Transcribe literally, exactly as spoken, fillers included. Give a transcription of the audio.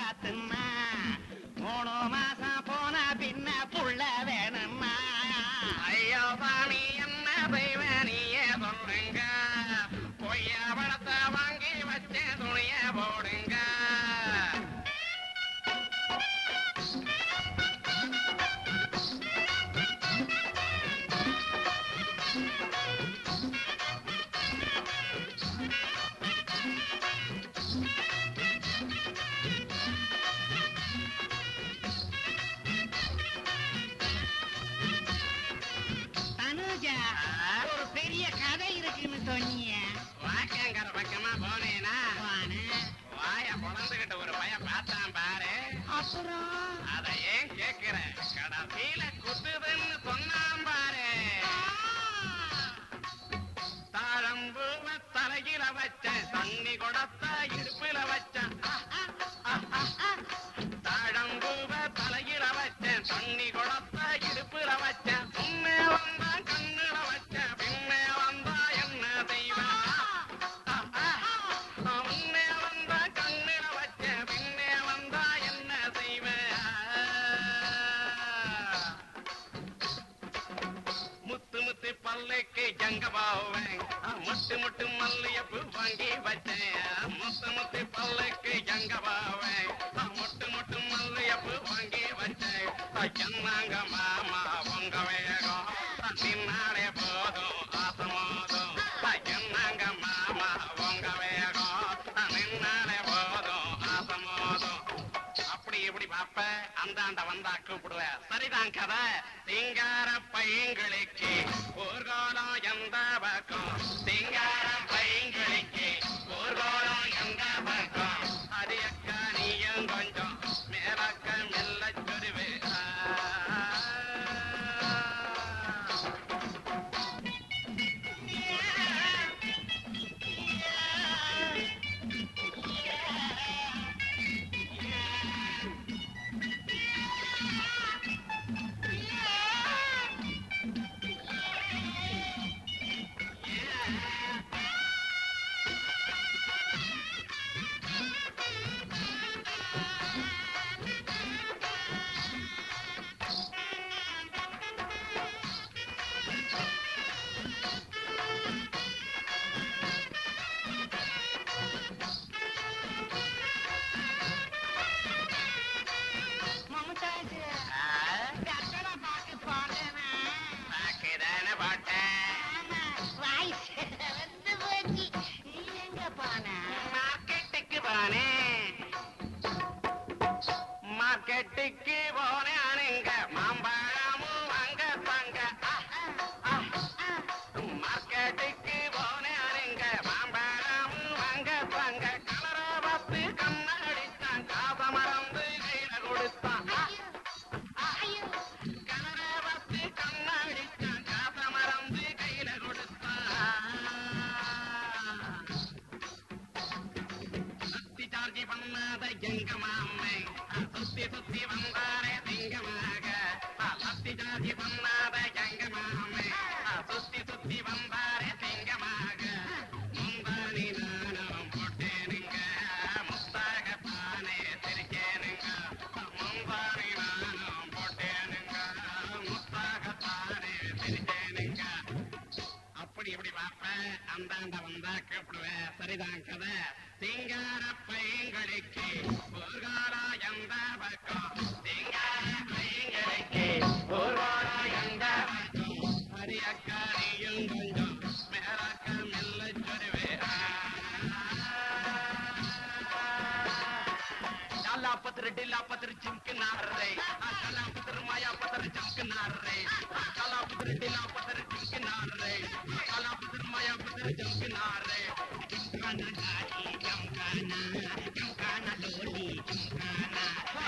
காத்துன்னா மூணு மாசம் போன பின்ன புள்ள வேணும்னா ஐயோ சாமி என்ன தெய்வ நீயே சொல்லுங்க பொய்ய பணத்தை வாங்கி வச்ச துணிய போடுங்க ஒரு பெரிய கதை இருக்குன்னு சொன்னீங்க வாக்கங்கிற பக்கமா போனேனா வாய பொழந்துகிட்ட ஒரு பய பார்த்தான் பாரு அப்புறம் அத ஏன் கேக்குற கடைசியில குத்துதுன்னு சொன்னான் பாரு தாழம்பூவ தலையில வச்ச தண்ணி கொடத்த இடுப்புல வச்ச தாழம்பூவ தலையில வச்ச தண்ணி கொடத்த இடுப்புல வச்ச உண்மை வந்தா கண்ணுல வச்ச பின்னே வந்தா என்ன தெய்வம் உண்மை வந்தா கண்ணுல வச்ச பின்னே வந்தா என்ன செய்வேன் முத்து முத்து பல்லுக்கு ஜங்க போவேன் முட்டு முட்டு மல்லியப்பு வாங்கி வச்சேன் முத்து முத்து பல்லுக்கு ஜங்க போவேன் முட்டு முட்டு மல்லியப்பு வாங்கி வச்சேன் என்னங்க மாமா உங்க வேகம் நின்னாலே போதும் ஆசமோதும் என்னங்க மாமா உங்க வேகம் நின்னாலே போதும் ஆசமோதும் அப்படி இப்படி பாப்ப அந்தாண்ட வந்தா கூப்பிடுவ சரிதான் கதை சிங்கார பையங்களுக்கு ஊர்கோலம் எந்த பக்கம் சிங்கார பையங்களுக்கு ஊர்கோலம் எந்த பக்கம் அடியக்கா நீயும் கொஞ்சம் மேலக்க மெல்ல சொருவு மார்க்கெட்டுக்கு போனேனுங்க மாம்பழமும் அங்க தங்க மார்க்கெட்டுக்கு போனேனுங்க மாம்பழமும் அங்க தங்க கலர பார்த்து கண்ணடித்தான் காச மறந்து கையில கொடுத்தான் கலர பார்த்து கண்ணடித்தான் காச மறந்து கையில கொடுத்தான் சத்தி சார்ஜி பண்ணாத எங்க மாமை சுத்தி சுத்தி வந்தாரே திங்கமாக சத்தி ஜாதி பண்ணாத எங்க மாமே சுத்தி சுத்தி வந்தாரே திங்கமாக முந்தானி நானும் போட்டேனுங்க முத்தாக பானே சிரிக்கேனுங்க முந்தானி நானும் போட்டேனுங்க முத்தாக பானே சிரிக்கேனுங்க அப்படி இப்படி பார்ப்பேன் அந்தாண்ட வந்தா கூப்பிடுவேன் சரிதான் கதை சிங்கார பையங்களுக்கு ஊர்காலா எந்த பக்கம் சிங்கார பையங்களுக்கு ஊர்காலா எந்த பக்கம் அரியக்கா நீயும் கொஞ்சம் மேலக்க மெல்ல சொருவே லாலா பத்திர டில்லா பத்திர சிம்க்கு நாரே லாலா பத்திர மாயா பத்திர சிம்க்கு நாரே லாலா பத்திர டில்லா பத்திர சிம்க்கு நாரே லாலா பத்திர மாயா பத்திர சிம்க்கு நாரே Jumkana, jumkana, jumkana, doli, jumkana.